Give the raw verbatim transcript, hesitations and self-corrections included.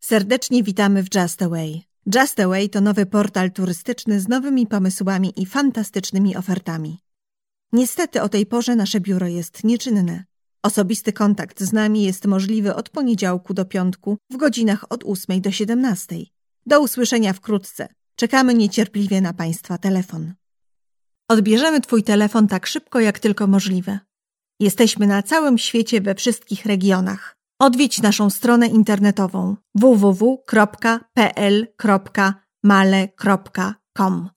Serdecznie witamy w Justaway. Justaway to nowy portal turystyczny z nowymi pomysłami i fantastycznymi ofertami. Niestety o tej porze nasze biuro jest nieczynne. Osobisty kontakt z nami jest możliwy od poniedziałku do piątku w godzinach od ósmej do siedemnastej. Do usłyszenia wkrótce. Czekamy niecierpliwie na Państwa telefon. Odbierzemy Twój telefon tak szybko, jak tylko możliwe. Jesteśmy na całym świecie, we wszystkich regionach. Odwiedź naszą stronę internetową w w w kropka p l kropka male kropka com.